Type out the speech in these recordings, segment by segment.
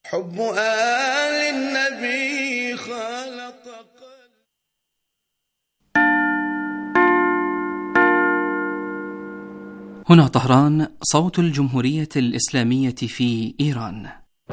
حب آل النبي خلط قلب. هنا طهران، صوت الجمهورية الإسلامية في إيران.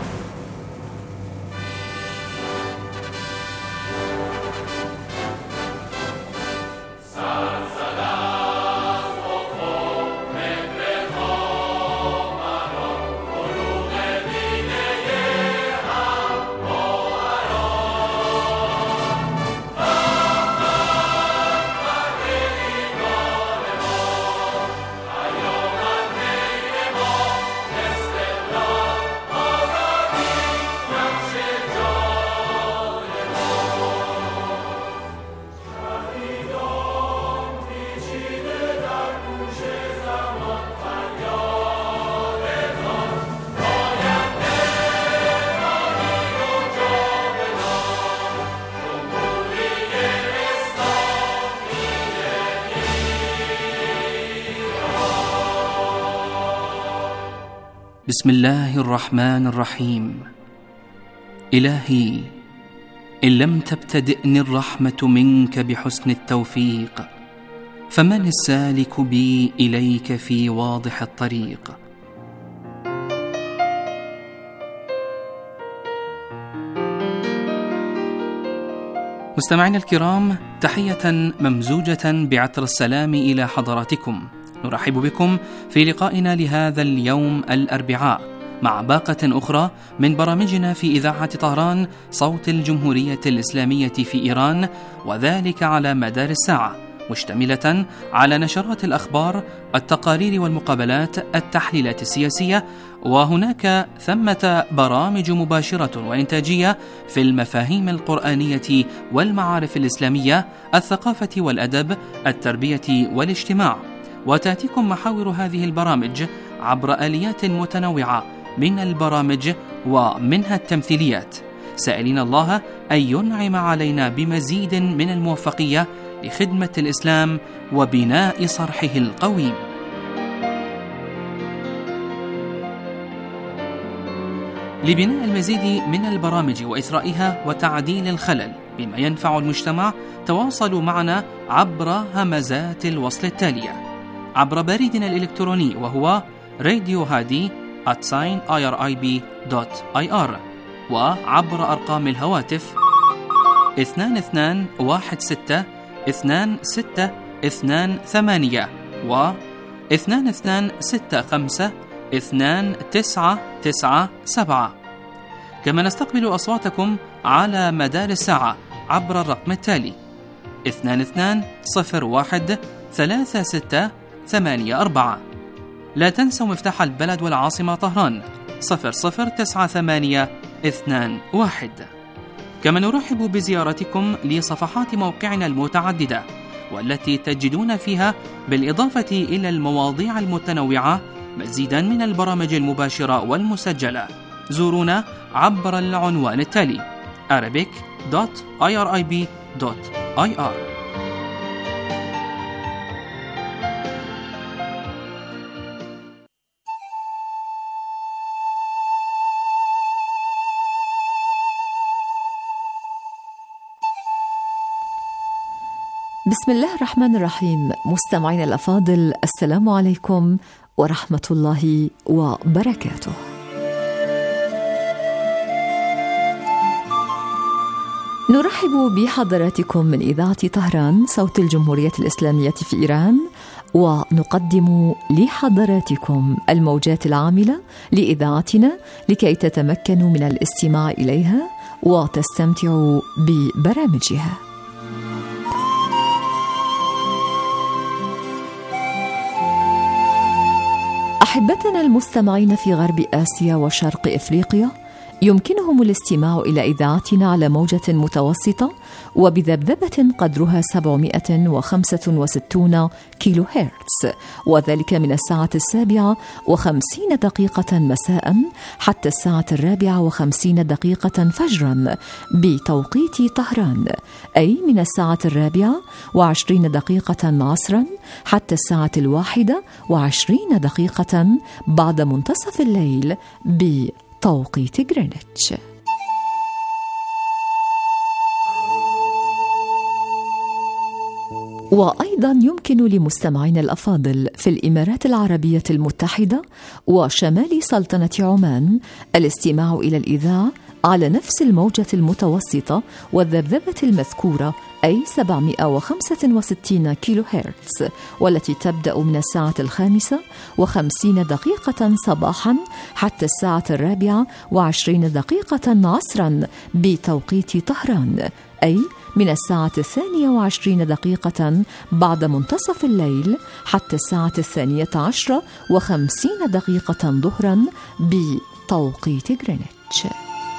بسم الله الرحمن الرحيم. إلهي، إن لم تبتدئني الرحمة منك بحسن التوفيق، فمن السالك بي إليك في واضح الطريق؟ مستمعينا الكرام، تحية ممزوجة بعطر السلام إلى حضراتكم. نرحب بكم في لقائنا لهذا اليوم الأربعاء مع باقة أخرى من برامجنا في إذاعة طهران، صوت الجمهورية الإسلامية في إيران، وذلك على مدار الساعة، مشتملة على نشرات الأخبار، التقارير والمقابلات، التحليلات السياسية، وهناك ثمة برامج مباشرة وإنتاجية في المفاهيم القرآنية والمعارف الإسلامية، الثقافة والأدب، التربية والاجتماع. وتأتيكم محاور هذه البرامج عبر آليات متنوعة من البرامج ومنها التمثيليات، سائلين الله أن ينعم علينا بمزيد من الموفقية لخدمة الإسلام وبناء صرحه القويم. لبناء المزيد من البرامج وإثرائها وتعديل الخلل بما ينفع المجتمع، تواصلوا معنا عبر همزات الوصل التالية: عبر بريدنا الإلكتروني وهو radiohadi@irib.ir، وعبر أرقام الهواتف 2216-2628 و 2265-2997. كما نستقبل أصواتكم على مدار الساعة عبر الرقم التالي 22013684. لا تنسوا مفتاح البلد والعاصمة طهران 009821. كما نرحب بزيارتكم لصفحات موقعنا المتعددة، والتي تجدون فيها بالإضافة إلى المواضيع المتنوعة مزيدا من البرامج المباشرة والمسجلة. زورونا عبر العنوان التالي arabic.irib.ir. بسم الله الرحمن الرحيم. مستمعين الأفاضل، السلام عليكم ورحمة الله وبركاته. نرحب بحضراتكم من إذاعة طهران، صوت الجمهورية الإسلامية في إيران، ونقدم لحضراتكم الموجات العاملة لإذاعتنا لكي تتمكنوا من الاستماع إليها وتستمتعوا ببرامجها. أحبتنا المستمعين في غرب آسيا وشرق إفريقيا، يمكنهم الاستماع إلى إذاعتنا على موجة متوسطة وبذبذبة قدرها 765 كيلو هرتز، وذلك من 7:50 مساء حتى 4:50 فجرا بتوقيت طهران، أي من 4:20 عصرا حتى 1:21 بعد منتصف الليل بتوقيت غرينتش. وأيضا يمكن لمستمعينا الأفاضل في الإمارات العربية المتحدة وشمال سلطنة عمان الاستماع إلى الإذاعة على نفس الموجة المتوسطة والذبذبة المذكورة، أي 765 كيلو هرتز، والتي تبدأ من الساعة 5:50 صباحا حتى الساعة 4:20 عصرا بتوقيت طهران، أي من الساعة 22 بعد منتصف الليل حتى الساعة 12:50 ظهرا بتوقيت غرينتش.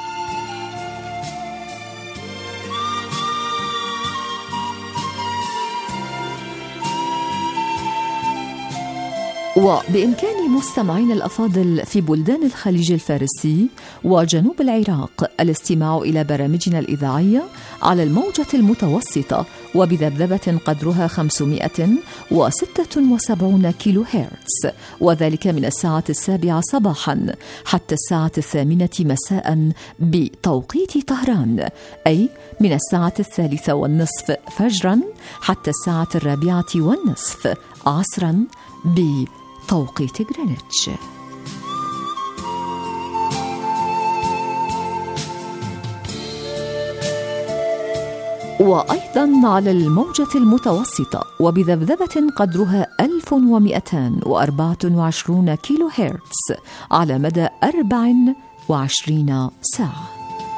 وبإمكان مستمعين الأفاضل في بلدان الخليج الفارسي وجنوب العراق الاستماع إلى برامجنا الإذاعية على الموجة المتوسطة وبذبذبة قدرها 576 كيلو هرتز، وذلك من الساعة 7 صباحا حتى الساعة 8 مساء بتوقيت طهران، أي من الساعة 3:30 فجرا حتى الساعة 4:30 عصرا بتوقيت غرينتش. وأيضا على الموجة المتوسطة وبذبذبة قدرها 1224 كيلو هرتز على مدى 24 ساعة.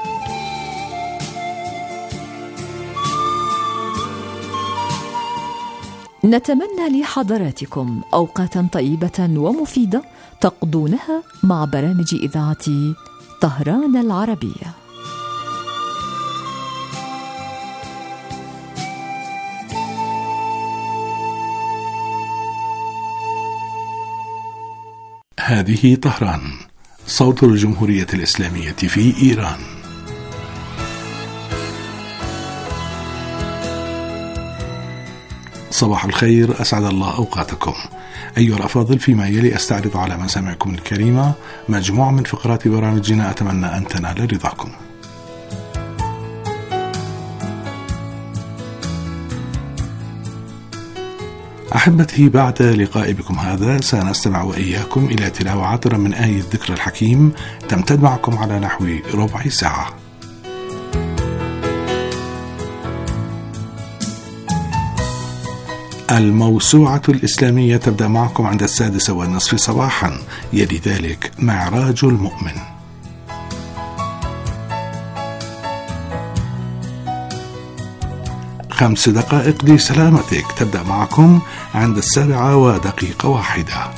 نتمنى لحضراتكم أوقاتا طيبة ومفيدة تقضونها مع برامج إذاعة طهران العربية. هذه طهران، صوت الجمهورية الإسلامية في إيران. صباح الخير، أسعد الله أوقاتكم أيها الأفاضل. فيما يلي أستعرض على مسامعكم الكريمة مجموعة من فقرات برامجنا أتمنى أن تنال رضاكم. أحبتي، بعد لقاء بكم هذا سنستمع وإياكم إلى تلاوة عطرة من آية ذكر الحكيم تمتد معكم على نحو ربع ساعة. الموسوعة الإسلامية تبدأ معكم عند 6:30 صباحا، يلي ذلك معراج المؤمن. خمس دقائق لسلامتك تبدأ معكم عند 7:01.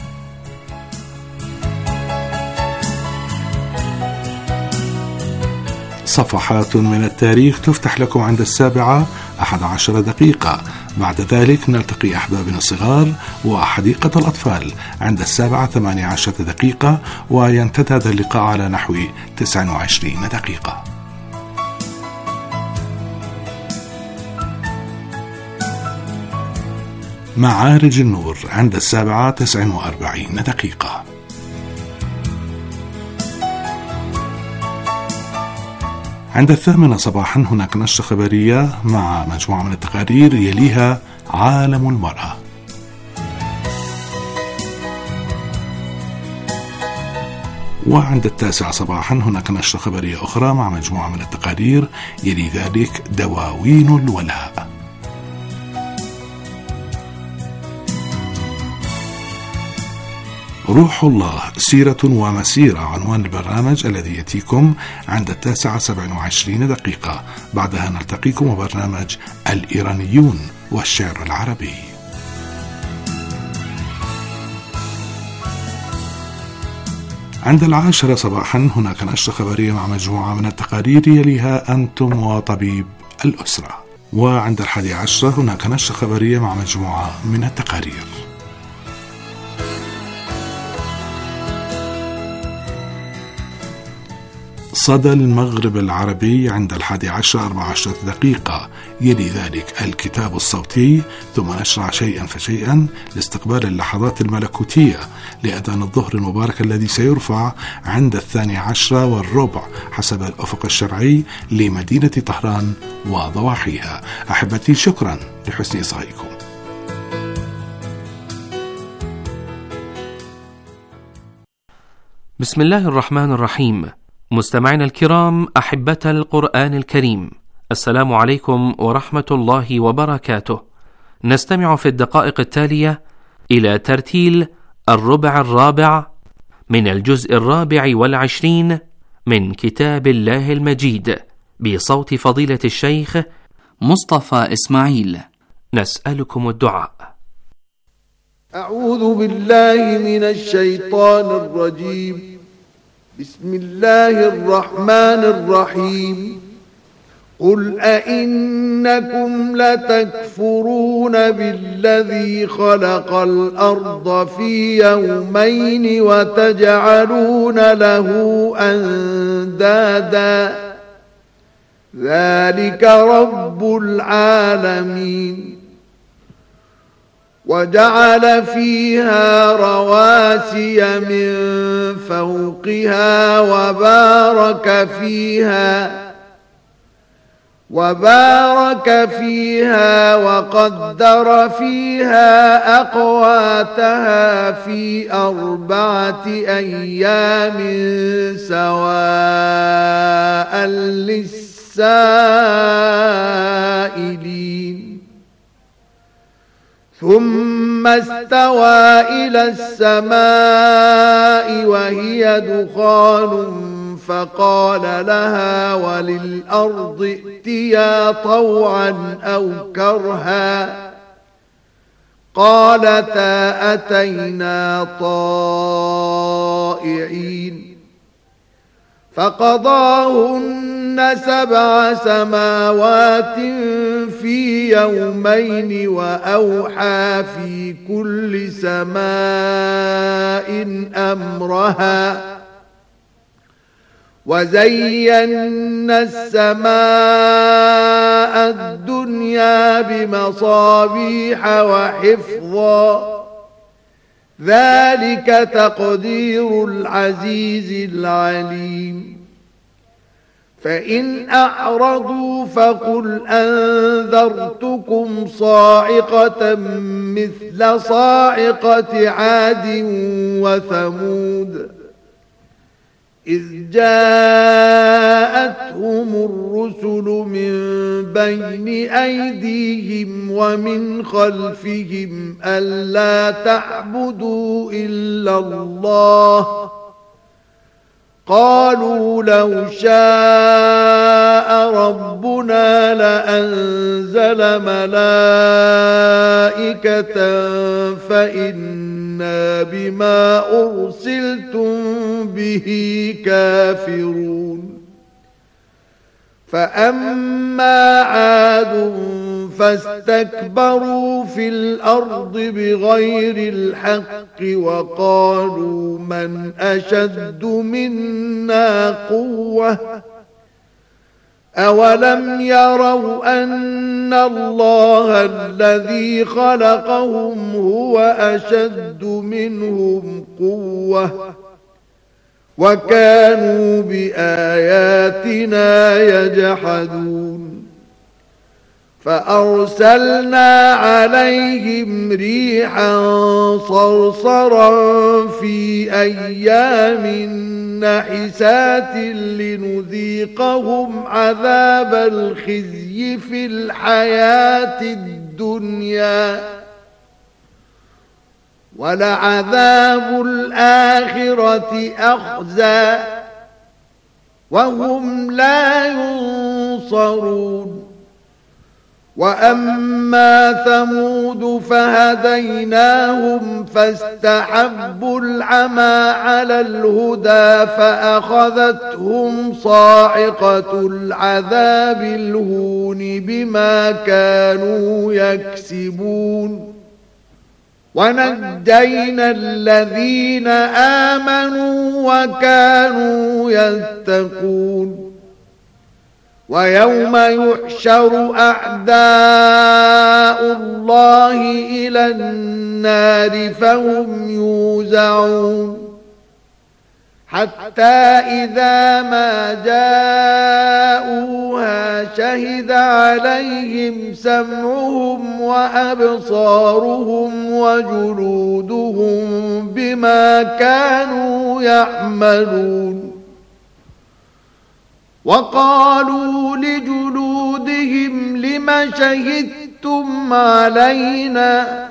صفحات من التاريخ تفتح لكم عند 7:11. بعد ذلك نلتقي أحبابنا الصغار وحديقة الأطفال عند 7:18، ويمتد هذا اللقاء على نحو 29 دقيقة. معارج النور عند 7:49. عند 8 صباحا هناك نشرة خبرية مع مجموعة من التقارير يليها عالم المرأة. وعند 9 صباحا هناك نشرة خبرية أخرى مع مجموعة من التقارير يلي ذلك دواوين الولاء. روح الله سيرة ومسيرة عنوان البرنامج الذي يأتيكم عند 9:27. بعدها نلتقيكم وبرنامج الإيرانيون والشعر العربي. عند 10 صباحا هناك نشرة خبرية مع مجموعة من التقارير يليها أنتم وطبيب الأسرة. وعند 11 هناك نشرة خبرية مع مجموعة من التقارير. صدى المغرب العربي عند 11:14 دقيقة. يلي ذلك الكتاب الصوتي، ثم نشرع شيئا فشيئا لاستقبال اللحظات الملكوتية لأذان الظهر المبارك الذي سيرفع عند 12:15 حسب الأفق الشرعي لمدينة طهران وضواحيها. أحبتي، شكرا لحسن إصغائكم. بسم الله الرحمن الرحيم. مستمعينا الكرام، أحبة القرآن الكريم، السلام عليكم ورحمة الله وبركاته. نستمع في الدقائق التالية إلى ترتيل الربع الرابع من الجزء 24 من كتاب الله المجيد بصوت فضيلة الشيخ مصطفى إسماعيل. نسألكم الدعاء. أعوذ بالله من الشيطان الرجيم. بسم الله الرحمن الرحيم. قل أئنكم لتكفرون بالذي خلق الأرض في يومين وتجعلون له أندادا ذلك رب العالمين. وجعل فيها رواسي من فوقها وبارك فيها وقدر فيها أقواتها في 4 أيام سواء للسائلين. ثم استوى إلى السماء وهي دخان فقال لها وللأرض ائتيا طوعا أو كرها قالتا أتينا طائعين. فقضاهن 7 سماوات في يومين وأوحى في كل سماء أمرها. وزينا السماء الدنيا بمصابيح وحفظا ذلك تقدير العزيز العليم. فإن أعرضوا فقل أنذرتكم صاعقة مثل صاعقة عاد وثمود إذ جاءتهم الرسل من بين أيديهم ومن خلفهم ألا تعبدوا إلا الله قالوا لو شاء ربنا لأنزل ملائكة فإنا بما أرسلتم به كافرون. فأما عاد فاستكبروا في الأرض بغير الحق وقالوا من أشد منا قوة أولم يروا أن الله الذي خلقهم هو أشد منهم قوة وكانوا بآياتنا يجحدون. فأرسلنا عليهم ريحا صرصرا في أيام نحسات لنذيقهم عذاب الخزي في الحياة الدنيا ولعذاب الآخرة أخزى وهم لا ينصرون. وأما ثمود فهديناهم فاستحبوا العمى على الهدى فأخذتهم صاعقة العذاب الهون بما كانوا يكسبون. ونجينا الذين آمنوا وكانوا يتقون ويوم يحشر أعداء الله إلى النار فهم يوزعون حتى إذا ما جاءوها شهد عليهم سمعهم وأبصارهم وجلودهم بما كانوا يعملون وقالوا لجلودهم لم شهدتم علينا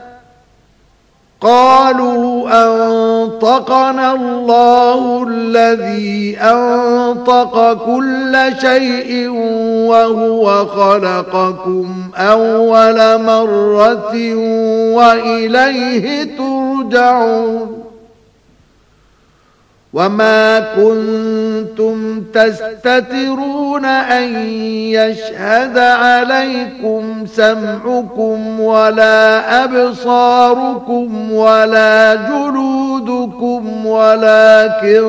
قالوا أنطقنا الله الذي أنطق كل شيء وهو خلقكم أول مرة وإليه ترجعون وما كنتم تستترون أن يشهد عليكم سمعكم ولا أبصاركم ولا جلودكم ولكن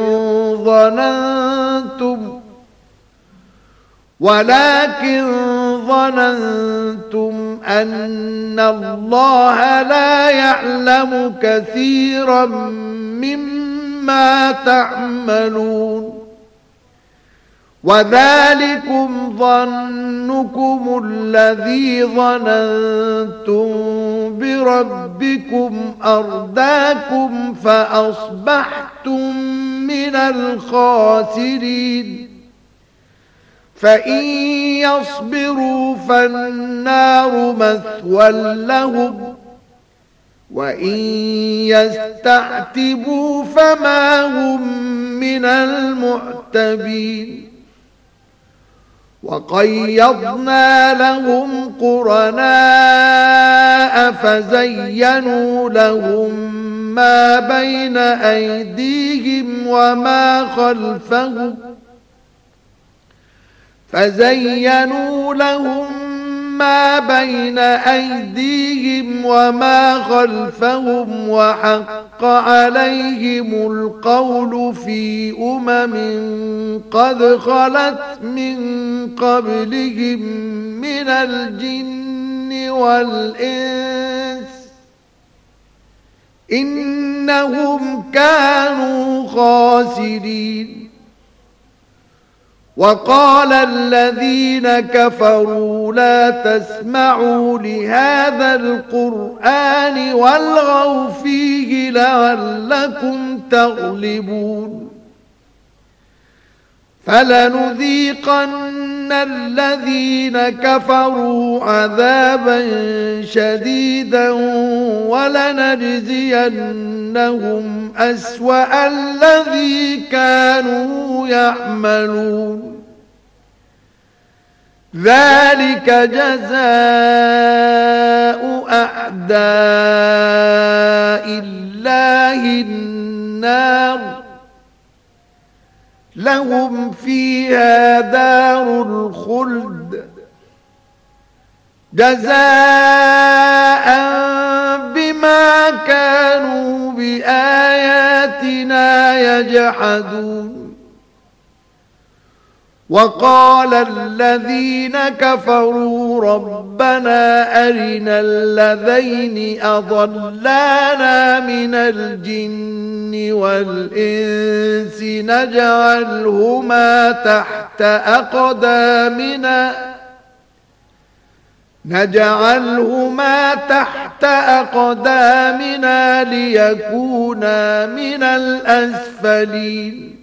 ظننتم أن الله لا يعلم كثيرا مما تعملون وذلكم ظنكم الذي ظننتم بربكم أرداكم فأصبحتم من الخاسرين فإن يصبروا فالنار مثوى لهم وإن يستعتبوا فما هم من المعتبين وقيضنا لهم قرناء فزينوا لهم ما بين أيديهم وما خلفهم وحق عليهم القول في قد خلت من قبلهم من الجن والإنس إنهم كانوا خاسرين وقال الذين كفروا لا تسمعوا لهذا القرآن والغوا فيه لعلكم تغلبون فلنذيقن الذين كفروا عذابا شديدا ولنجزينهم أسوأ الذي كانوا يعملون ذلك جزاء أعداء الله النار لهم فيها دار الخلد جزاء بما كانوا بآياتنا يجحدون وقال الذين كفروا ربنا أرنا الذين أضلانا من الجن والإنس نجعلهما تحت أقدامنا ليكونا من الأسفلين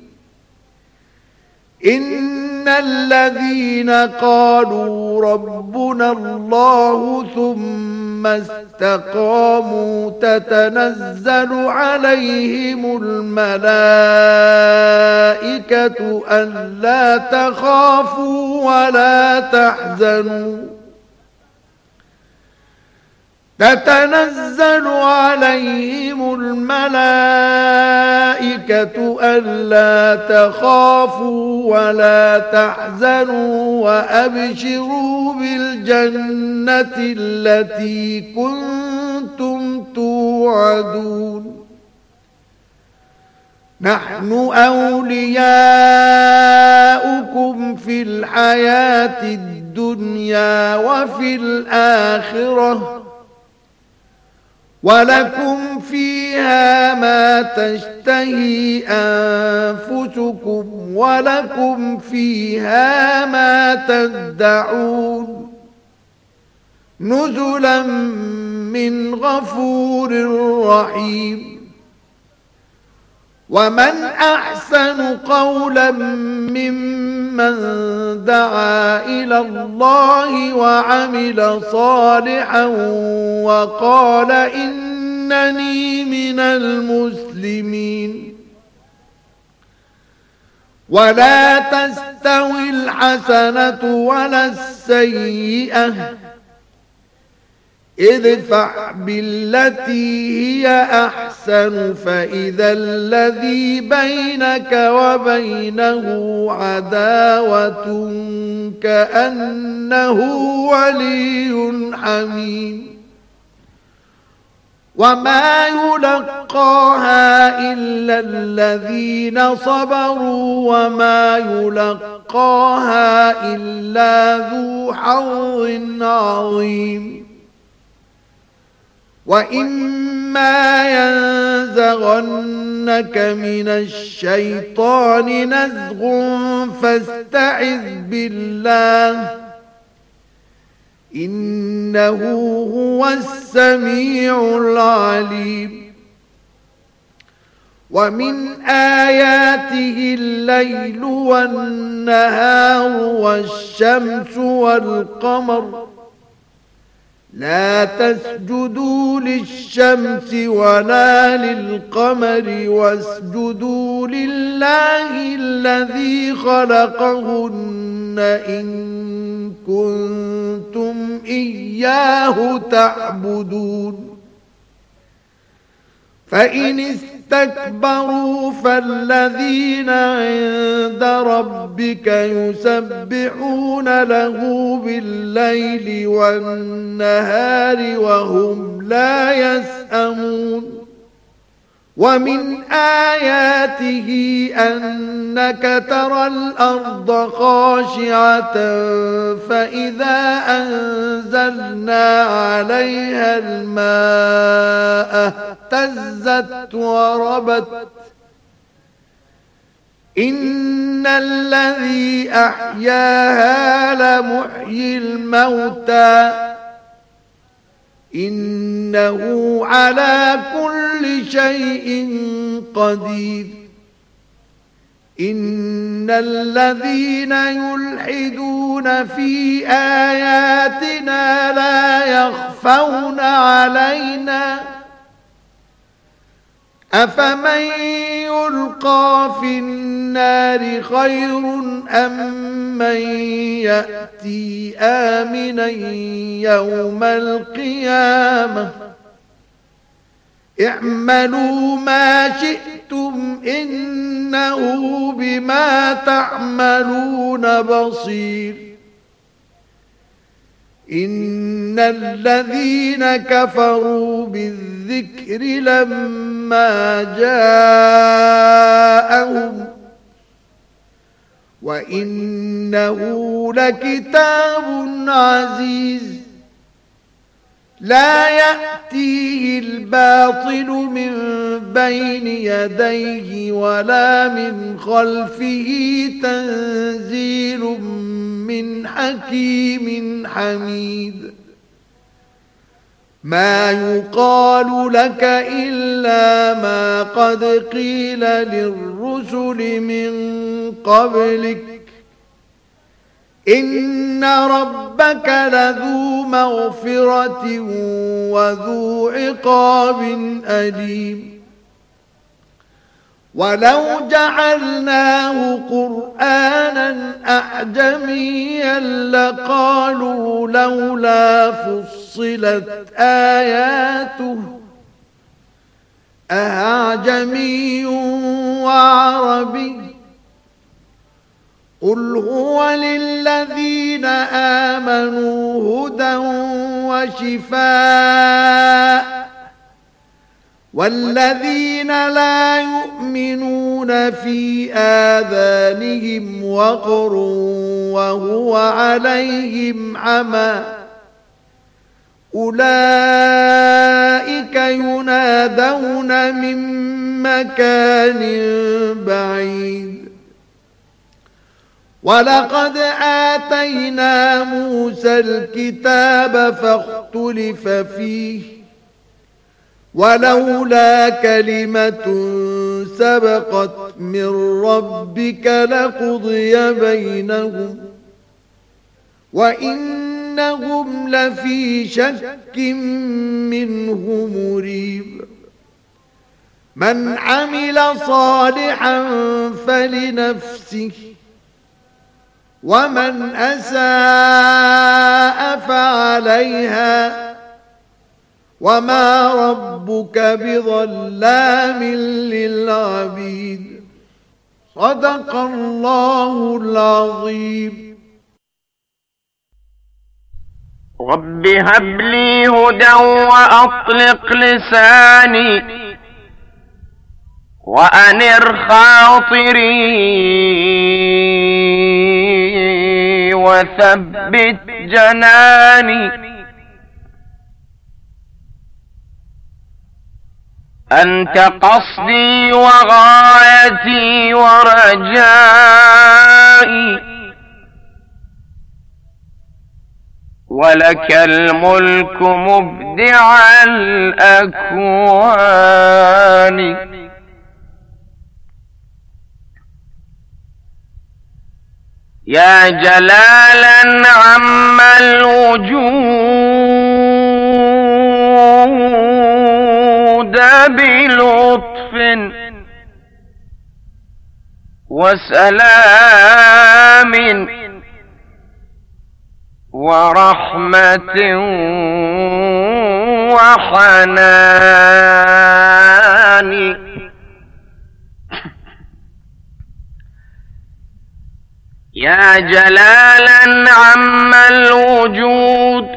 إن الذين قالوا ربنا الله ثم استقاموا تتنزل عليهم الملائكة ألا تخافوا ولا تحزنوا تتنزل عليهم الملائكة ألا تخافوا ولا تحزنوا وأبشروا بالجنة التي كنتم توعدون توعدون نحن أولياؤكم في الحياة الدنيا وفي الآخرة ولكم فيها ما تشتهي أنفسكم ولكم فيها ما تدعون نزلا من غفور رحيم ومن أحسن قولا ممن دعا إلى الله وعمل صالحا وقال إنني من المسلمين ولا تستوي الحسنة ولا السيئة ادفع بالتي هي أحسن فإذا الذي بينك وبينه عداوة كأنه ولي حميم وما يلقاها إلا الذين صبروا وما يلقاها إلا ذو حظ عظيم وإما ينزغنك من الشيطان نزغ فاستعذ بالله إنه هو السميع العليم ومن آياته الليل والنهار والشمس والقمر لا تسجدوا للشمس ولا للقمر واسجدوا لله الذي خلقهن إن كنتم إياه تعبدون فإن استكبروا فالذين عند ربك يسبحون له بالليل والنهار وهم لا يسأمون ومن آياته أنك ترى الأرض خاشعة فإذا أنزلنا عليها الماء اهتزت وربت إن الذي أحياها لمحيي الموتى إنه على كل شيء قدير إن الذين يلحدون في آياتنا لا يخفون علينا أفمن يلقى في النار خير أم من يأتي آمنا يوم القيامة اعملوا ما شئتم إنه بما تعملون بصير إن الذين كفروا بالذكر لما جاءهم وإنه لكتاب عزيز لا يأتيه الباطل من بين يديه ولا من خلفه تنزيل من حكيم حميد ما يقال لك إلا ما قد قيل للرسل من قبلك إن ربك لذو مغفرة وذو عقاب أليم ولو جعلناه قرآنا أعجميا لقالوا لولا فصلت آياته أعجمي وعربي قل هو للذين آمنوا هدى وشفاء والذين لا يؤمنون في آذانهم وقر وهو عليهم عمى أولئك ينادون من مكان بعيد ولقد آتينا موسى الكتاب فاختلف فيه ولولا كلمة سبقت من ربك لقضي بينهم وإنهم لفي شك منه مريب من عمل صالحا فلنفسه ومن أساء فعليها وما ربك بظلام للعبيد صدق الله العظيم. رب هب لي هدى وأطلق لساني وأنر خاطري وثبت جناني أنت قصدي وغايتي ورجائي ولك الملك مبدع الأكوان يا جلالا عم الوجود بلطف وسلام ورحمة وحنان يا جلالا عم الوجود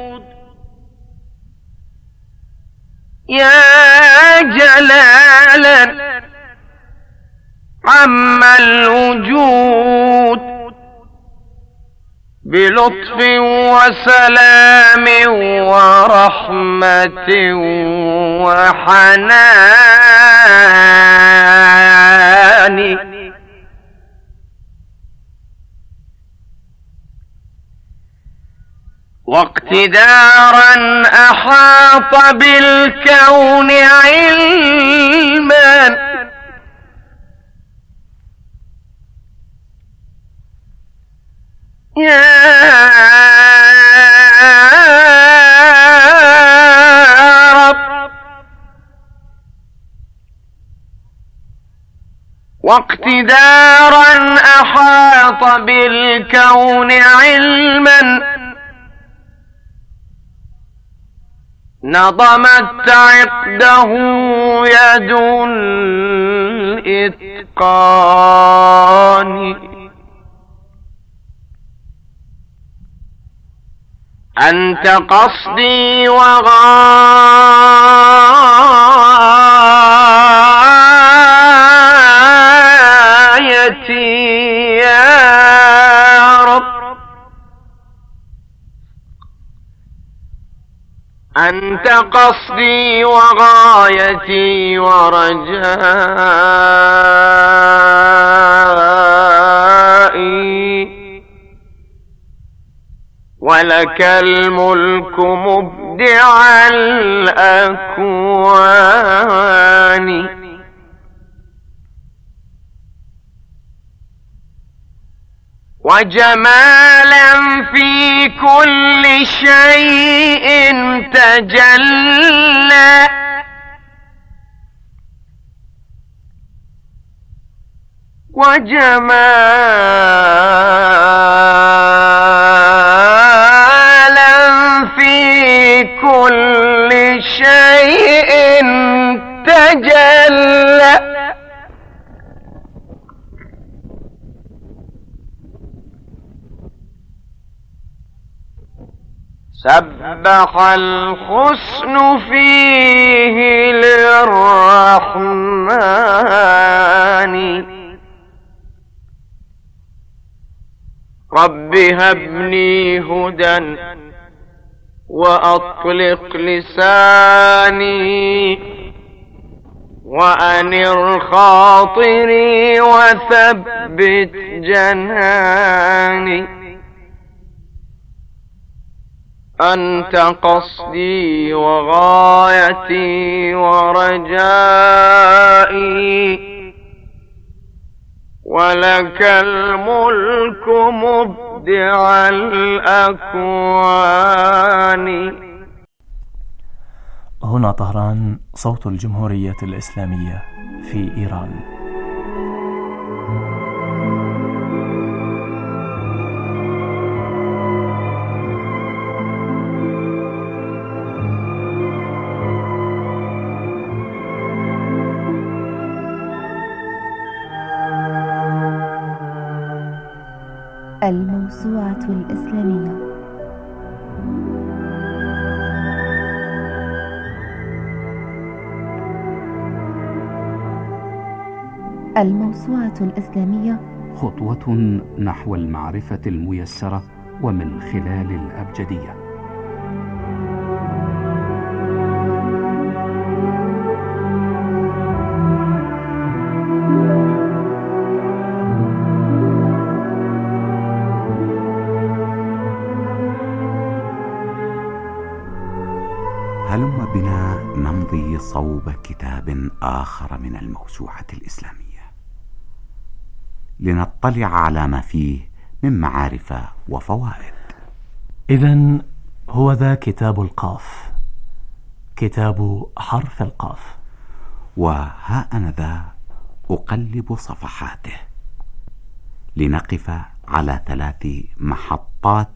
يا جلالا عم الوجود بلطف وسلام ورحمة وحنان واقتدارا أحاط بالكون علما يا رب واقتدارا أحاط بالكون علما نظمت عقده يد الإتقان أنت قصدي وغايتي يا رب أنت قصدي وغايتي ورجائي ولك الملك مبدع الأكوان وجمالا في كل شيء تجلى وجمالا في كل شيء تجلى سبح الحسن فيه للرحمن رب هبني هدى وأطلق لساني وأنر خاطري وثبت جناني أنت قصدي وغايتي ورجائي ولك الملك مبدع الأكوان. هنا طهران، صوت الجمهورية الإسلامية في إيران. الموسوعة الإسلامية. الموسوعة الإسلامية خطوة نحو المعرفة الميسرة ومن خلال الأبجدية. هلم بنا نمضي صوب كتاب آخر من الموسوعة الإسلامية لنطلع على ما فيه من معارف وفوائد. إذن هو ذا كتاب القاف، كتاب حرف القاف. وها أنا ذا أقلب صفحاته لنقف على 3 محطات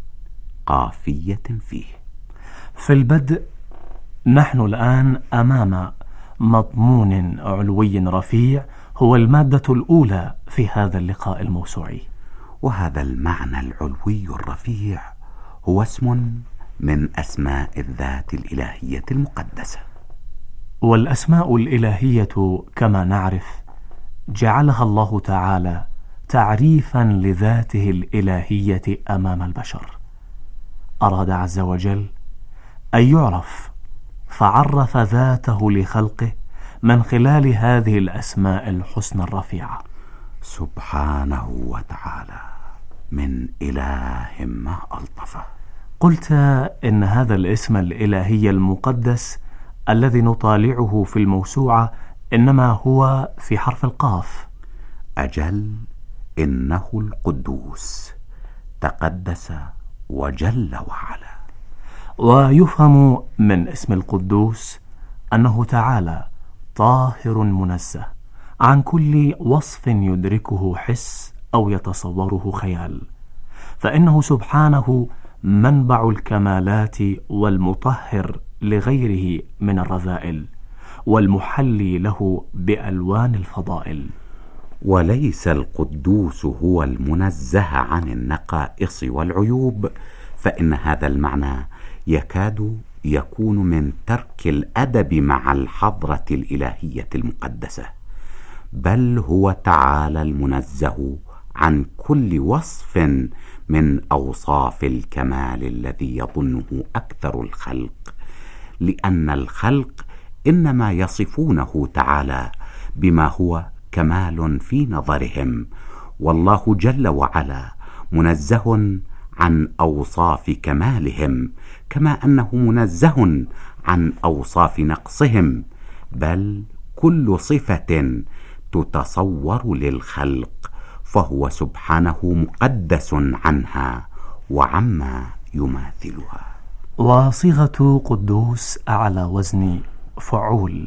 قافية فيه. في البدء نحن الآن أمام مضمون علوي رفيع هو المادة الأولى في هذا اللقاء الموسوعي. وهذا المعنى العلوي الرفيع هو اسم من أسماء الذات الإلهية المقدسة. والأسماء الإلهية كما نعرف جعلها الله تعالى تعريفا لذاته الإلهية أمام البشر. أراد عز وجل أن يعرف فعرف ذاته لخلقه من خلال هذه الأسماء الحسنى الرفيعة. سبحانه وتعالى من إله ما ألطفه. قلت إن هذا الاسم الإلهي المقدس الذي نطالعه في الموسوعة إنما هو في حرف القاف. أجل، إنه القدوس تقدس وجل وعلا. ويفهم من اسم القدوس أنه تعالى طاهر منزه عن كل وصف يدركه حس أو يتصوره خيال، فإنه سبحانه منبع الكمالات والمطهر لغيره من الرذائل والمحلي له بألوان الفضائل. وليس القدوس هو المنزه عن النقائص والعيوب، فإن هذا المعنى يكاد يكون من ترك الأدب مع الحضرة الإلهية المقدسة، بل هو تعالى المنزه عن كل وصف من أوصاف الكمال الذي يظنه أكثر الخلق، لأن الخلق إنما يصفونه تعالى بما هو كمال في نظرهم، والله جل وعلا منزه عن أوصاف كمالهم كما أنه منزه عن أوصاف نقصهم، بل كل صفة تتصور للخلق فهو سبحانه مقدس عنها وعما يماثلها. وصيغة قدوس على وزن فعول،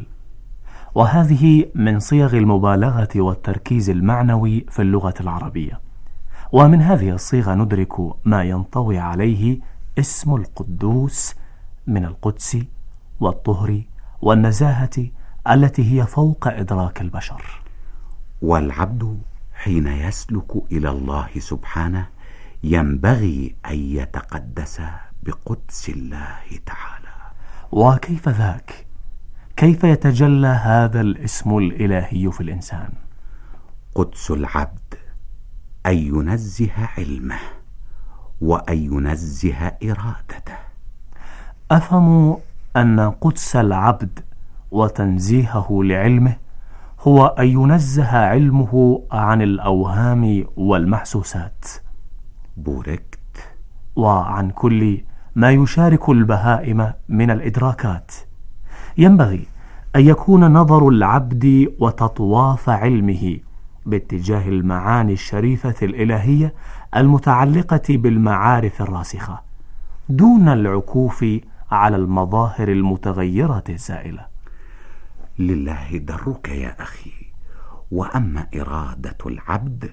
وهذه من صيغ المبالغة والتركيز المعنوي في اللغة العربية. ومن هذه الصيغة ندرك ما ينطوي عليه اسم القدوس من القدس والطهر والنزاهة التي هي فوق إدراك البشر. والعبد حين يسلك إلى الله سبحانه ينبغي أن يتقدس بقدس الله تعالى. وكيف ذاك؟ كيف يتجلى هذا الاسم الإلهي في الإنسان؟ قدس العبد أن ينزه علمه وأن ينزه إرادته. أفهم أن قدس العبد وتنزيهه لعلمه هو أن ينزه علمه عن الأوهام والمحسوسات، بوركت، وعن كل ما يشارك البهائم من الإدراكات. ينبغي أن يكون نظر العبد وتطواف علمه باتجاه المعاني الشريفة الإلهية المتعلقة بالمعارف الراسخة، دون العكوف على المظاهر المتغيرة الزائلة. لله درك يا أخي. وأما إرادة العبد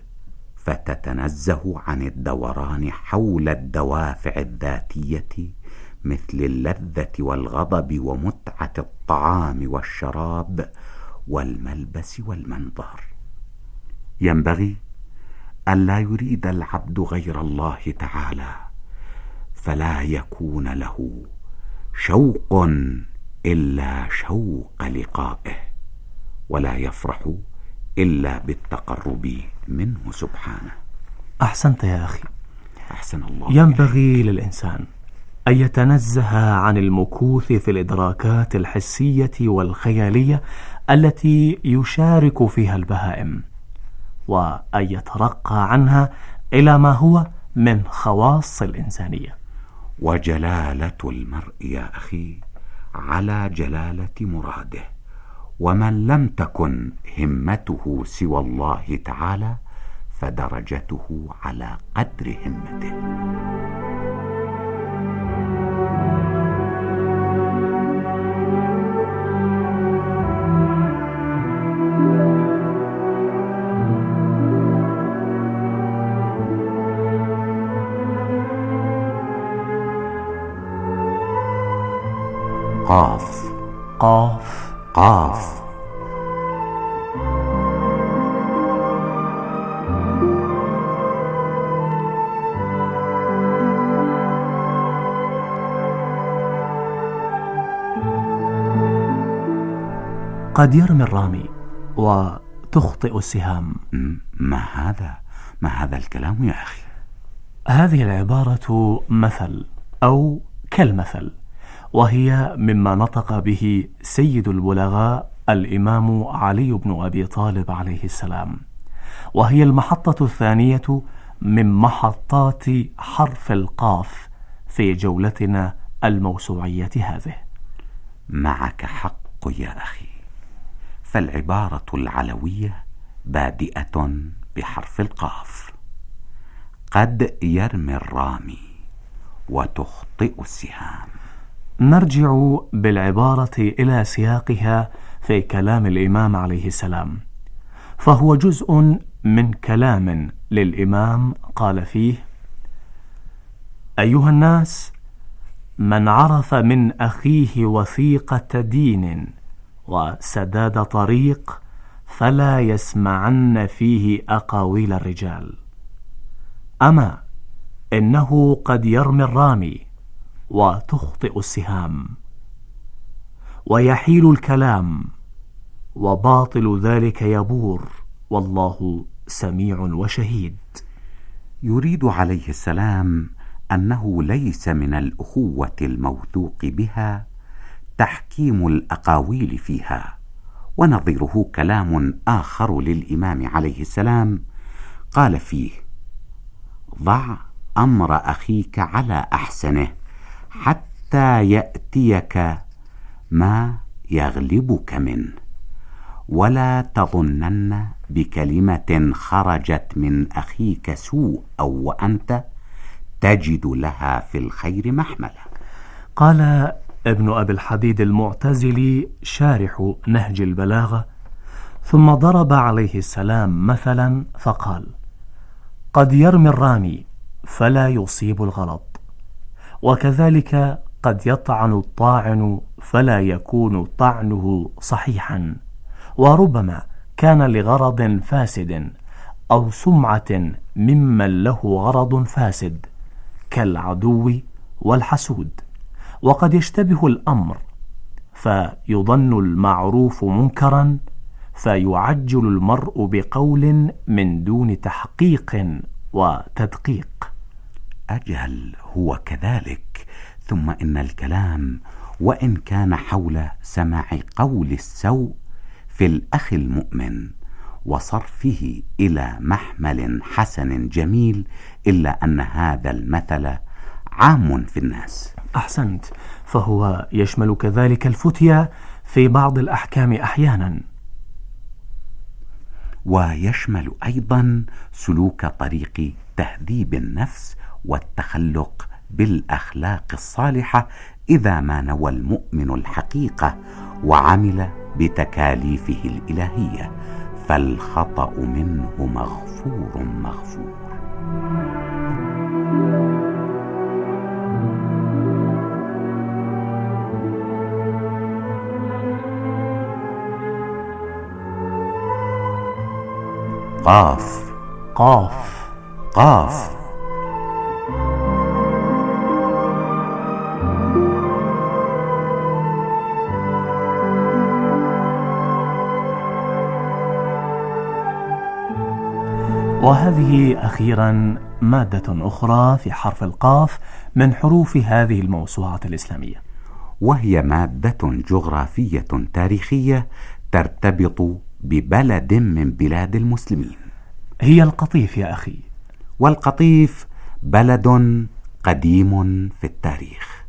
فتتنزه عن الدوران حول الدوافع الذاتية مثل اللذة والغضب ومتعة الطعام والشراب والملبس والمنظر. ينبغي ألا يريد العبد غير الله تعالى، فلا يكون له شوق إلا شوق لقائه، ولا يفرح إلا بالتقرب منه سبحانه. أحسنت يا أخي. أحسن الله. ينبغي للإنسان أن يتنزه عن المكوث في الإدراكات الحسية والخيالية التي يشارك فيها البهائم، وأن يترقى عنها إلى ما هو من خواص الإنسانية. وجلالة المرء يا أخي على جلالة مراده، ومن لم تكن همته سوى الله تعالى فدرجته على قدر همته. قاف قاف قاف. قد يرمي الرامي وتخطئ السهام. ما هذا الكلام يا أخي؟ هذه العبارة مثل أو كالمثل، وهي مما نطق به سيد البلغاء الإمام علي بن أبي طالب عليه السلام، وهي المحطة الثانية من محطات حرف القاف في جولتنا الموسوعية هذه. معك حق يا أخي، فالعبارة العلوية بادئة بحرف القاف. قد يرمي الرامي وتخطئ السهام. نرجع بالعبارة إلى سياقها في كلام الإمام عليه السلام، فهو جزء من كلام للإمام قال فيه: أيها الناس، من عرف من أخيه وثيقة دين وسداد طريق فلا يسمعن فيه أقاويل الرجال. أما إنه قد يرمي الرامي وتخطئ السهام، ويحيل الكلام، وباطل ذلك يبور، والله سميع وشهيد. يريد عليه السلام أنه ليس من الأخوة الموثوق بها تحكيم الأقاويل فيها. ونظيره كلام آخر للإمام عليه السلام قال فيه: ضع أمر أخيك على أحسنه حتى يأتيك ما يغلبك منه، ولا تظنن بكلمة خرجت من أخيك سوء أو وأنت تجد لها في الخير محملا. قال ابن أبي الحديد المعتزلي شارح نهج البلاغة: ثم ضرب عليه السلام مثلا فقال: قد يرمي الرامي فلا يصيب الغلط، وكذلك قد يطعن الطاعن فلا يكون طعنه صحيحا، وربما كان لغرض فاسد أو سمعة ممن له غرض فاسد كالعدو والحسود، وقد يشتبه الأمر فيظن المعروف منكرا فيعجل المرء بقول من دون تحقيق وتدقيق. أجل هو كذلك. ثم إن الكلام وإن كان حول سماع قول السوء في الأخ المؤمن وصرفه إلى محمل حسن جميل، إلا أن هذا المثل عام في الناس. أحسنت، فهو يشمل كذلك الفتيا في بعض الأحكام أحيانا، ويشمل أيضا سلوك طريق تهذيب النفس والتخلق بالأخلاق الصالحة إذا ما نوى المؤمن الحقيقة وعمل بتكاليفه الإلهية، فالخطأ منه مغفور مغفور. قاف قاف قاف. وهذه أخيرا مادة أخرى في حرف القاف من حروف هذه الموسوعة الإسلامية، وهي مادة جغرافية تاريخية ترتبط ببلد من بلاد المسلمين. هي القطيف يا أخي. والقطيف بلد قديم في التاريخ،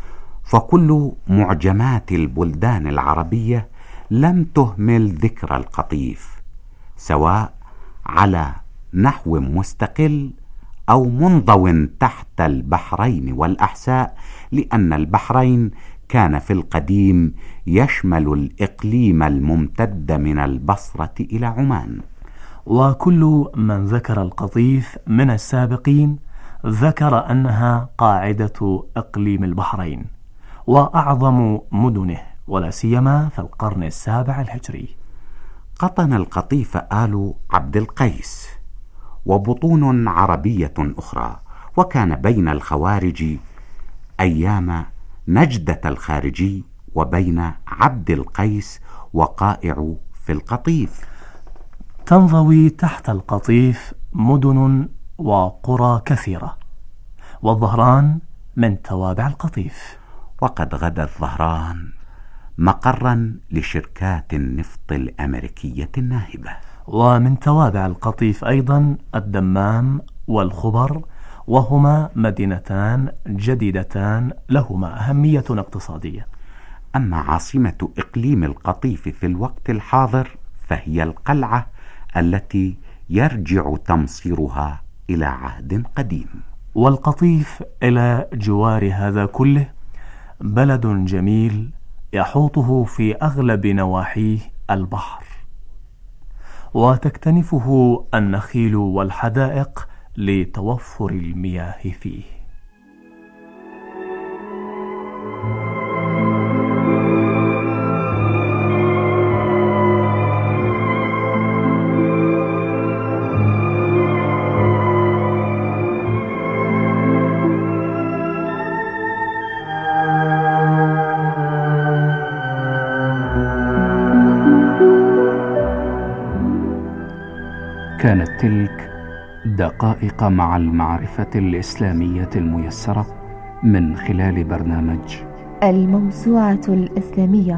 فكل معجمات البلدان العربية لم تهمل ذكر القطيف، سواء على نحو مستقل أو منضو تحت البحرين والأحساء، لأن البحرين كان في القديم يشمل الإقليم الممتد من البصرة إلى عمان. وكل من ذكر القطيف من السابقين ذكر أنها قاعدة إقليم البحرين وأعظم مدنه، ولا سيما في القرن السابع الهجري. قطن القطيف آل عبد القيس وبطون عربية أخرى، وكان بين الخوارج أيام نجدة الخارجي وبين عبد القيس وقائع في القطيف. تنضوي تحت القطيف مدن وقرى كثيرة، والظهران من توابع القطيف. وقد غدا الظهران مقرا لشركات النفط الأمريكية الناهبة. ومن توابع القطيف أيضا الدمام والخبر، وهما مدينتان جديدتان لهما أهمية اقتصادية. أما عاصمة إقليم القطيف في الوقت الحاضر فهي القلعة التي يرجع تمصيرها إلى عهد قديم. والقطيف إلى جوار هذا كله بلد جميل يحوطه في أغلب نواحيه البحر، وتكتنفه النخيل والحدائق لتوفر المياه فيه. كانت تلك دقائق مع المعرفة الإسلامية الميسرة من خلال برنامج الموسوعة الإسلامية.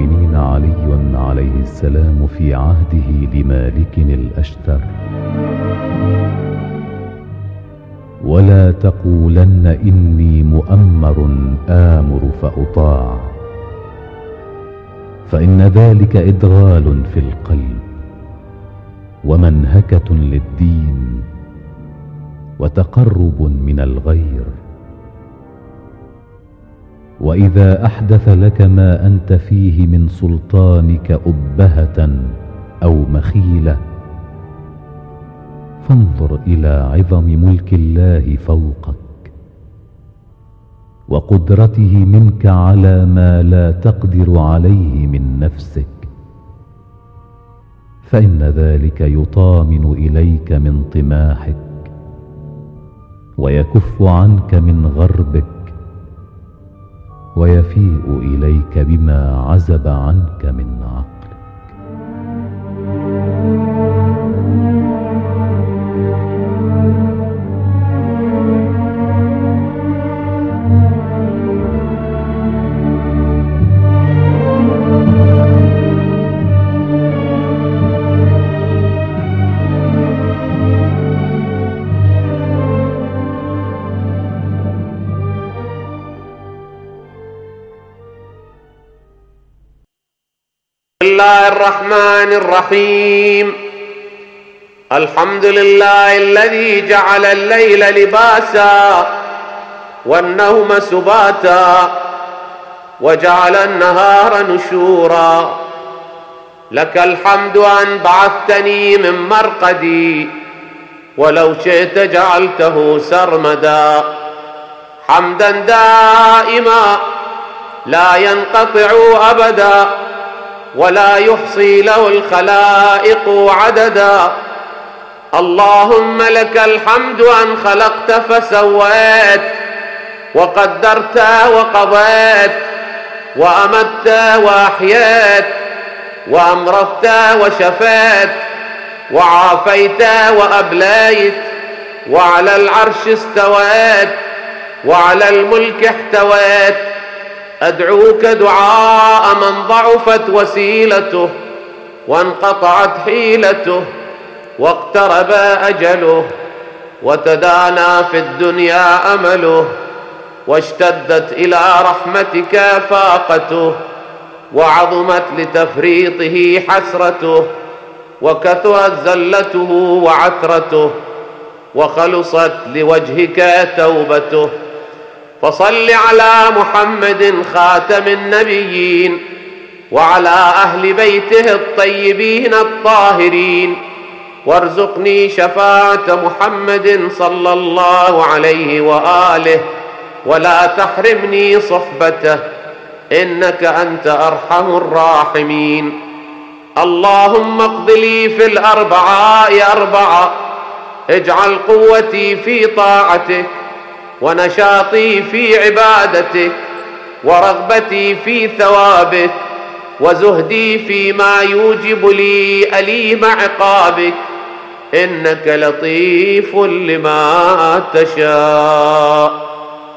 المؤمنين علي عليه السلام في عهده لمالك الأشتر: ولا تقولن إني مؤمر آمر فأطاع، فإن ذلك إدغال في القلب ومنهكة للدين وتقرب من الغير. وإذا أحدث لك ما أنت فيه من سلطانك أبهة أو مخيلة، فانظر إلى عظم ملك الله فوقك وقدرته منك على ما لا تقدر عليه من نفسك، فإن ذلك يطامن إليك من طماحك ويكف عنك من غربك ويفيء إليك بما عزب عنك من عقلك. بسم الله الرحمن الرحيم. الحمد لله الذي جعل الليل لباسا والنوم سباتا وجعل النهار نشورا. لك الحمد أن بعثتني من مرقدي ولو شئت جعلته سرمدا، حمدا دائما لا ينقطع أبدا ولا يحصي له الخلائق عددا. اللهم لك الحمد أن خلقت فسويت وقدرت وقضيت وأمت وأحييت وأمرضت وشفيت وعافيت وأبليت، وعلى العرش استويت وعلى الملك احتويت. أدعوك دعاء من ضعفت وسيلته وانقطعت حيلته واقترب أجله وتدانى في الدنيا أمله واشتدت إلى رحمتك فاقته وعظمت لتفريطه حسرته وكثرت زلته وعثرته وخلصت لوجهك توبته. فصل على محمد خاتم النبيين وعلى أهل بيته الطيبين الطاهرين، وارزقني شفاعة محمد صلى الله عليه وآله ولا تحرمني صحبته إنك أنت أرحم الراحمين. اللهم اقض لي في الأربعاء أربعة، اجعل قوتي في طاعتك ونشاطي في عبادتك ورغبتي في ثوابك وزهدي فيما يوجب لي أليم عقابك، إنك لطيف لما تشاء.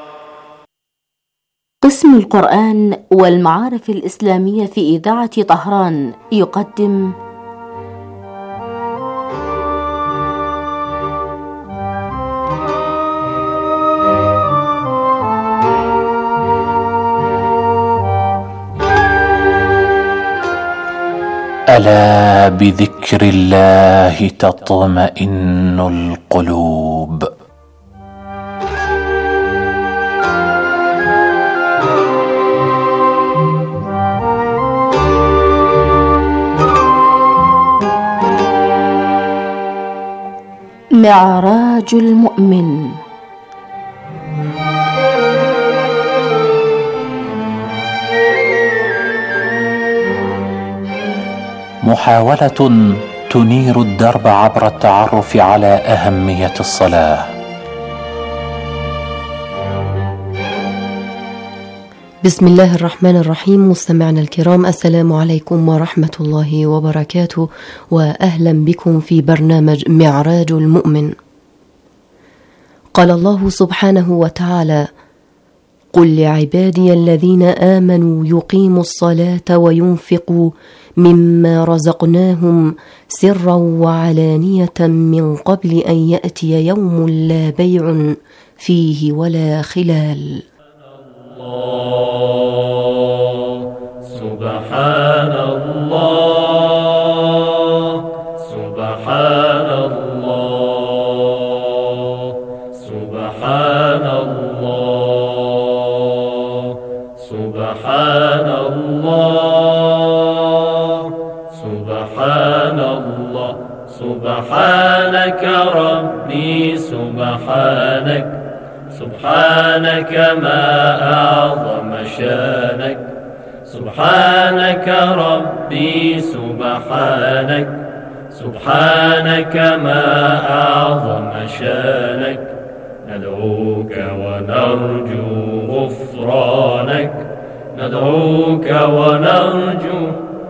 قسم القرآن والمعارف الإسلامية في إذاعة طهران يقدم ألا بذكر الله تطمئن القلوب. معراج المؤمن. محاولة تنير الدرب عبر التعرف على أهمية الصلاة. بسم الله الرحمن الرحيم. مستمعنا الكرام، السلام عليكم ورحمة الله وبركاته، وأهلا بكم في برنامج معراج المؤمن. قال الله سبحانه وتعالى: قل لعبادي الذين آمنوا يقيموا الصلاة وينفقوا مما رزقناهم سرا وعلانية من قبل أن يأتي يوم لا بيع فيه ولا خلال. الله سبحان الله سبحان الله سبحان الله سبحان الله سبحان الله سبحانك ربي سبحانك سبحانك ما أعظم شانك سبحانك ربي سبحانك سبحانك ما أعظم شانك ندعوك ونرجو غفرانك ندعوك ونرجو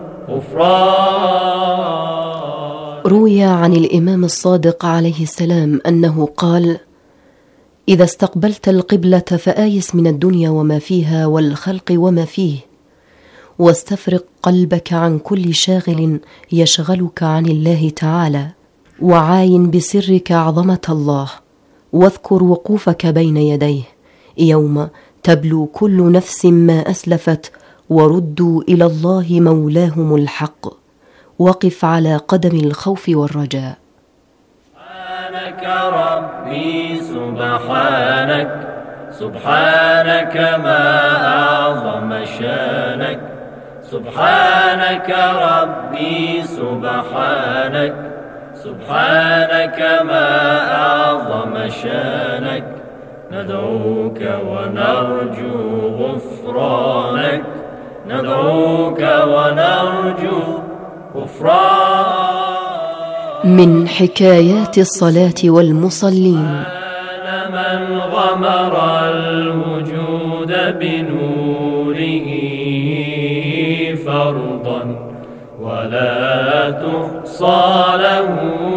غفرانك. روي عن الإمام الصادق عليه السلام أنه قال: إذا استقبلت القبلة فآيس من الدنيا وما فيها والخلق وما فيه، واستفرق قلبك عن كل شاغل يشغلك عن الله تعالى، وعاين بسرك عظمة الله، واذكر وقوفك بين يديه يوم تبلو كل نفس ما أسلفت وردوا إلى الله مولاهم الحق، وقف على قدم الخوف والرجاء. سبحانك ربي سبحانك سبحانك ما أعظم شانك سبحانك ربي سبحانك سبحانك ما أعظم شانك ندعوك ونرجو غفرانك ندعوك ونرجو غفرانك. من حكايات الصلاة والمصلين: من غمر الوجود بنوره فرضا ولا تحصى له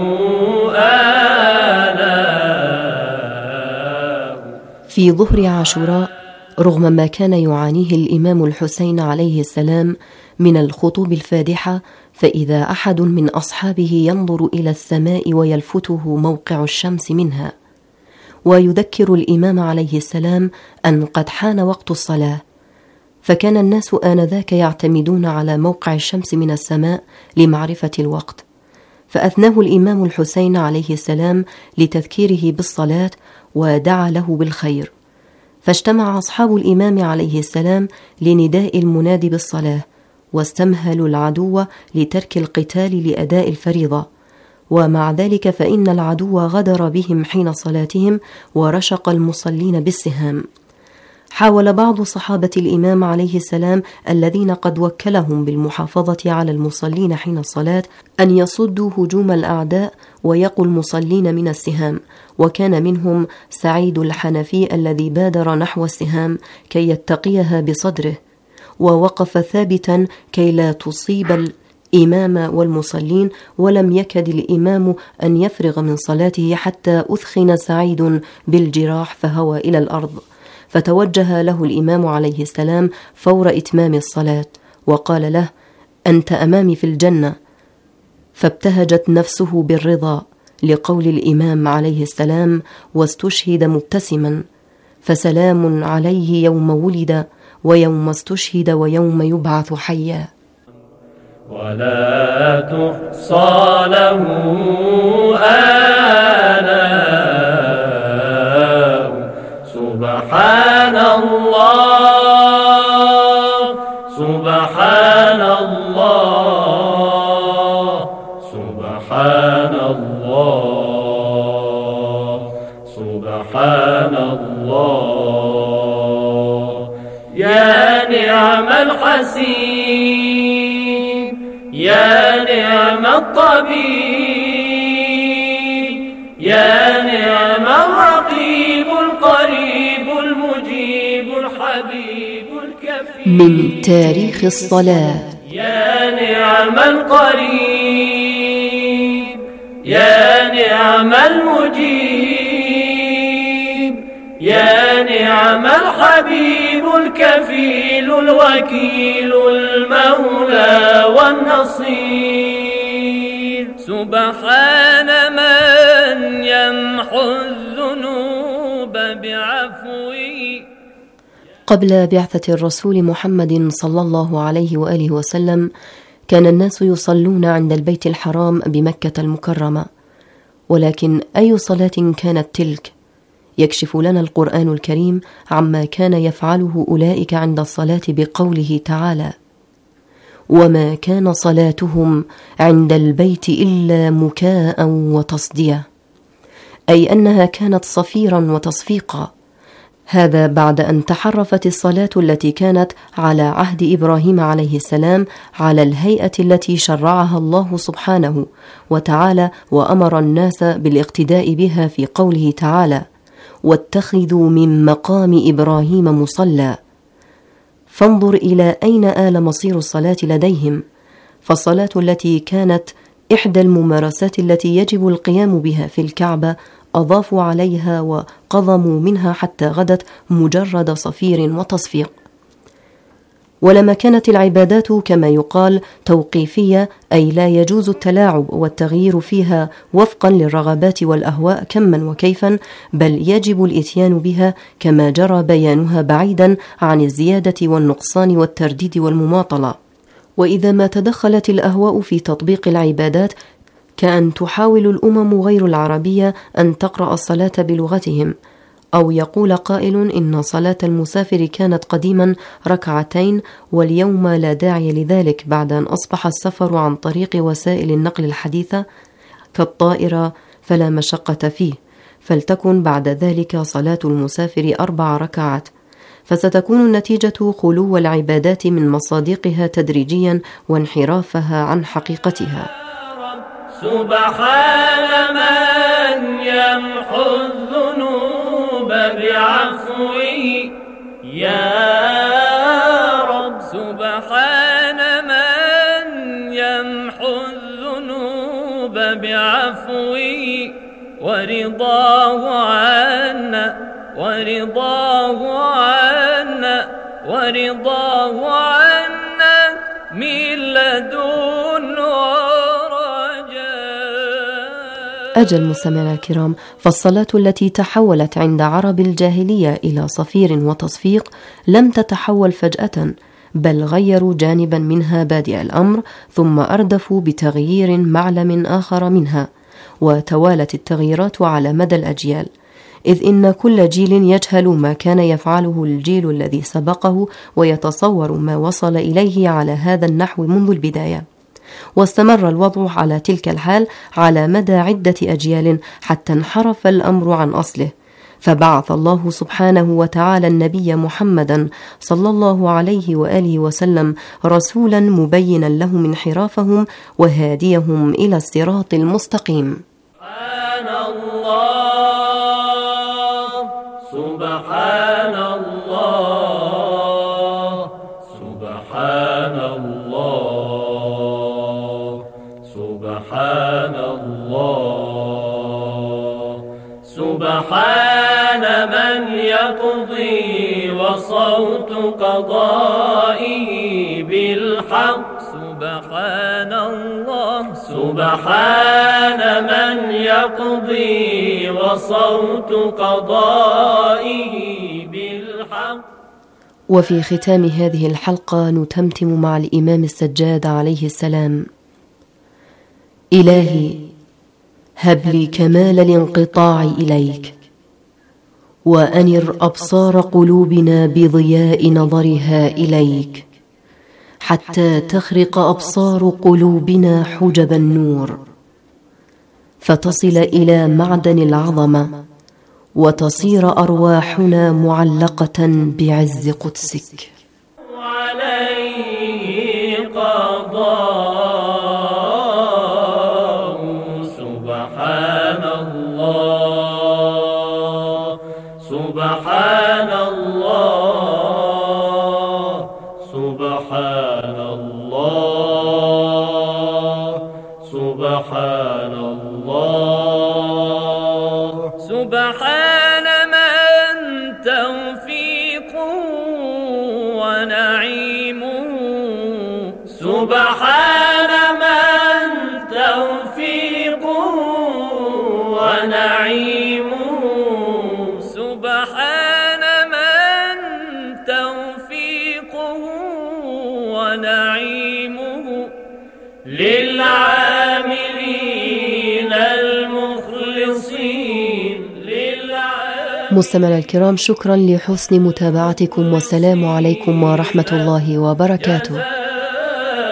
آلاء. في ظهر عاشوراء، رغم ما كان يعانيه الإمام الحسين عليه السلام من الخطوب الفادحة، فإذا أحد من أصحابه ينظر إلى السماء ويلفته موقع الشمس منها، ويذكر الإمام عليه السلام أن قد حان وقت الصلاة، فكان الناس آنذاك يعتمدون على موقع الشمس من السماء لمعرفة الوقت، فأثناه الإمام الحسين عليه السلام لتذكيره بالصلاة ودعا له بالخير، فاجتمع أصحاب الإمام عليه السلام لنداء المنادي بالصلاة، واستمهلوا العدو لترك القتال لأداء الفريضة، ومع ذلك فإن العدو غدر بهم حين صلاتهم ورشق المصلين بالسهام. حاول بعض صحابة الإمام عليه السلام الذين قد وكلهم بالمحافظة على المصلين حين الصلاة أن يصدوا هجوم الأعداء ويقوا المصلين من السهام، وكان منهم سعيد الحنفي الذي بادر نحو السهام كي يتقيها بصدره، ووقف ثابتا كي لا تصيب الإمام والمصلين، ولم يكد الإمام أن يفرغ من صلاته حتى أثخن سعيد بالجراح فهوى إلى الأرض، فتوجه له الإمام عليه السلام فور إتمام الصلاة وقال له: أنت أمامي في الجنة. فابتهجت نفسه بالرضا لقول الإمام عليه السلام، واستشهد مبتسما، فسلام عليه يوم ولد ويوم استشهد ويوم يبعث حيا. ولا تحصى له آلاء. سبحان الله سبحان الله سبحان الله سبحان الله. يا نعم الحسين يا نعم الطبيب يا نعم الرقيب القريب المجيب الحبيب الكفيل. من تاريخ الصلاة: يا نعم القريب يا نعم المجيب يا نعم الحبيب الكفيل الوكيل المولى والنصير. سبحان من يمحو الذنوب بعفوه. قبل بعثة الرسول محمد صلى الله عليه وآله وسلم كان الناس يصلون عند البيت الحرام بمكة المكرمة، ولكن أي صلاة كانت تلك؟ يكشف لنا القرآن الكريم عما كان يفعله أولئك عند الصلاة بقوله تعالى: وما كان صلاتهم عند البيت إلا مكاء وتصدية، أي أنها كانت صفيرا وتصفيقا. هذا بعد أن تحرفت الصلاة التي كانت على عهد إبراهيم عليه السلام على الهيئة التي شرعها الله سبحانه وتعالى، وأمر الناس بالاقتداء بها في قوله تعالى: واتخذوا من مقام إبراهيم مصلى. فانظر إلى أين آل مصير الصلاة لديهم، فالصلاة التي كانت إحدى الممارسات التي يجب القيام بها في الكعبة أضافوا عليها وقضموا منها حتى غدت مجرد صفير وتصفيق. ولما كانت العبادات كما يقال توقيفية، أي لا يجوز التلاعب والتغيير فيها وفقا للرغبات والأهواء كما وكيفا، بل يجب الإتيان بها كما جرى بيانها بعيدا عن الزيادة والنقصان والترديد والمماطلة. وإذا ما تدخلت الأهواء في تطبيق العبادات كأن تحاول الأمم غير العربية أن تقرأ الصلاة بلغتهم، أو يقول قائل إن صلاة المسافر كانت قديما ركعتين واليوم لا داعي لذلك بعد أن أصبح السفر عن طريق وسائل النقل الحديثة كالطائرة فلا مشقة فيه، فلتكن بعد ذلك صلاة المسافر 4 ركعات، فستكون النتيجة خلو العبادات من مصادقها تدريجيا وانحرافها عن حقيقتها. سبحان من يمحو الذنوب بعفوه يا رب. سبحان من يمحو الذنوب بعفوه ورضاه عنا ورضاه عنا ورضاه عنا من لدنه. أجل مستمعينا الكرام، فالصلاة التي تحولت عند عرب الجاهلية إلى صفير وتصفيق لم تتحول فجأة، بل غيروا جانبا منها بادئ الأمر ثم أردفوا بتغيير معلم آخر منها، وتوالت التغييرات على مدى الأجيال، إذ إن كل جيل يجهل ما كان يفعله الجيل الذي سبقه ويتصور ما وصل إليه على هذا النحو منذ البداية. واستمر الوضع على تلك الحال على مدى عدة أجيال حتى انحرف الأمر عن أصله، فبعث الله سبحانه وتعالى النبي محمدا صلى الله عليه وآله وسلم رسولا مبينا لهم انحرافهم وهاديهم إلى الصراط المستقيم. سبحان الله سبحان الله سبحان الله سبحان الله سبحان من يقضي وصوت قضائه بالحق. سبحان الله سبحان من يقضي وصوت قضائه بالحق. وفي ختام هذه الحلقة نتمتم مع الإمام السجاد عليه السلام: إلهي هب لي كمال الانقطاع إليك، وأنر أبصار قلوبنا بضياء نظرها إليك، حتى تخرق أبصار قلوبنا حجب النور، فتصل إلى معدن العظمة، وتصير أرواحنا معلقة بعز قدسك. وعليه قضاء. سبحان الله سبحان الله سبحان الله سبحان الله سبحان من سبحان من توفيقه ونعيمه سبحان من توفيقه ونعيمه للعاملين المخلصين مستمعينا الكرام، شكرا لحسن متابعتكم والسلام عليكم ورحمة الله وبركاته.